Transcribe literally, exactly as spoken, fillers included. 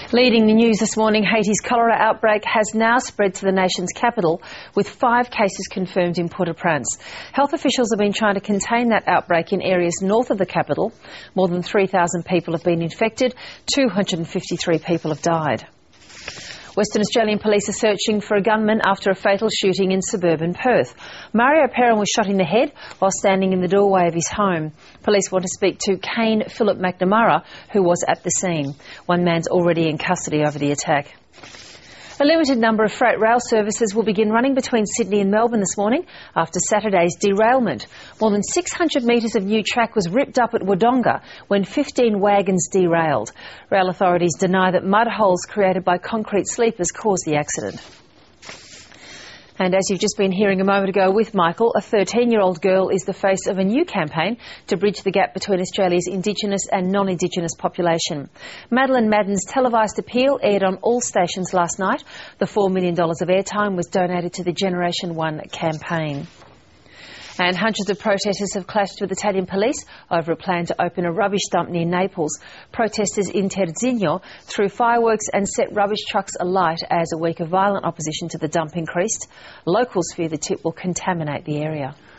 Leading the news this morning, Haiti's cholera outbreak has now spread to the nation's capital, with five cases confirmed in Port-au-Prince. Health officials have been trying to contain that outbreak in areas north of the capital. More than three thousand people have been infected, two hundred fifty-three people have died. Western Australian police are searching for a gunman after a fatal shooting in suburban Perth. Mario Perrin was shot in the head while standing in the doorway of his home. Police want to speak to Kane Philip McNamara, who was at the scene. One man's already in custody over the attack. A limited number of freight rail services will begin running between Sydney and Melbourne this morning after Saturday's derailment. More than six hundred metres of new track was ripped up at Wodonga when fifteen wagons derailed. Rail authorities deny that mud holes created by concrete sleepers caused the accident. And as you've just been hearing a moment ago with Michael, a thirteen-year-old girl is the face of a new campaign to bridge the gap between Australia's Indigenous and non-Indigenous population. Madeline Madden's televised appeal aired on all stations last night. The four million dollars of airtime was donated to the Generation One campaign. And hundreds of protesters have clashed with Italian police over a plan to open a rubbish dump near Naples. Protesters in Terzigno threw fireworks and set rubbish trucks alight as a week of violent opposition to the dump increased. Locals fear the tip will contaminate the area.